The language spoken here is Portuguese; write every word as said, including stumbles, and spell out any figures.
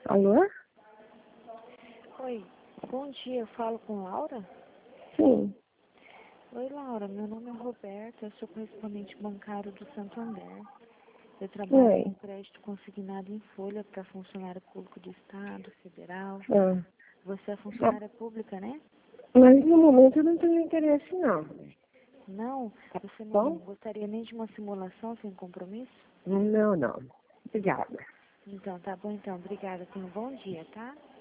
Alô? Oi, bom dia, eu falo com Laura? Sim. Oi, Laura, meu nome é Roberta, eu sou correspondente bancário do Santander. Eu trabalho Oi. com crédito consignado em folha para funcionário público do Estado, federal. Ah. Você é Ah, funcionária pública, né? mas no momento eu não tenho interesse, não. Não? Você não Bom? gostaria nem de uma simulação sem compromisso? Não, não. Obrigada. Então, tá bom então, obrigada. Tenha um bom dia, tá?